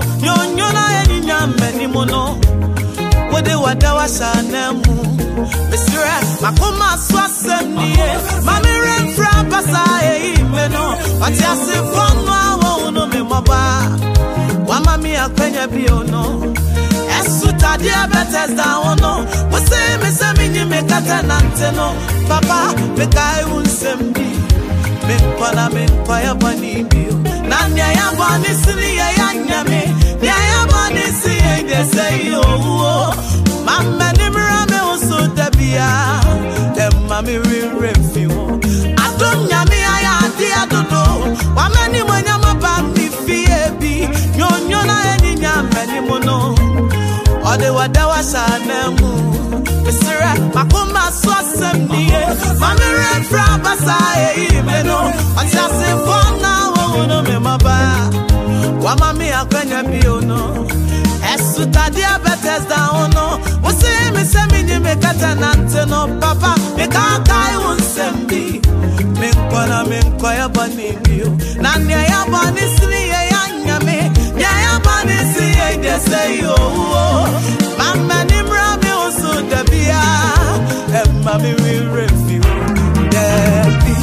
nyona eninya meni mono wode wadawa sanemu Misra makoma swasemnie mamire fra pasa meno ati asifonu awo no me maba wama mi akwenya biono esuta dia betesda wono wose me se minyi me kata nanteno papa me kai unsembi me kwaya bani bio na nya ya bani sini ya nyame nya ya bani si de say yo mama ni mrame uso tabia dem mi refi wo adom nyame aya dia dodo wama ni mwanya maba mi fie bi nyonyo na eni nyame ni mono ode wadawa sanemu Misra makoma swasemnie mamire fra basa meno atase fona wo no me maba wama mi akwanya biono esuta dia betesda ono wose me se minyi me kata nanteno papa me kai unsembi me kwaya bani bio na nya ya bani sri ya nyame nya ya bani si de say yo mama ni mrame uso dabia mami we refi debi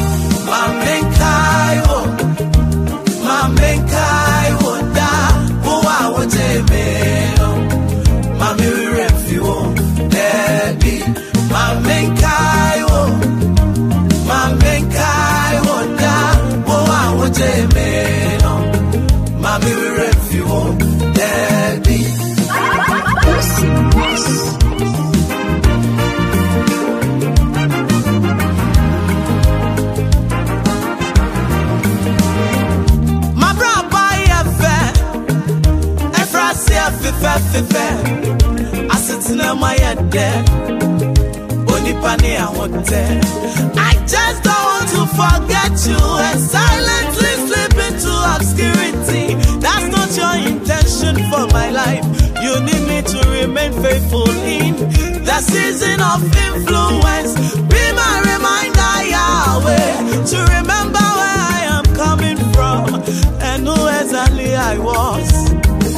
mamenkai wo da wa wo temelo mami we refi debi mamenkai wo da wa wo temelo mami we refi debi I just don't want to forget you and silently slip into obscurity. That's not your intention for my life. You need me to remain faithful in the season of influence. Be my reminder, Yahweh, to remember where I am coming from and who exactly I was.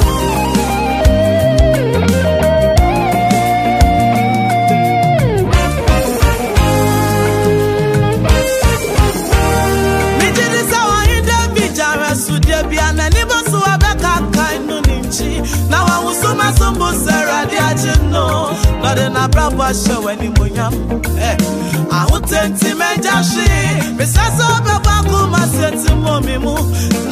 Now I was so much on Bosera, no, not in a brava show anymore. I would tend to me, Jashi, Mrs. Obakuma said to Momimu.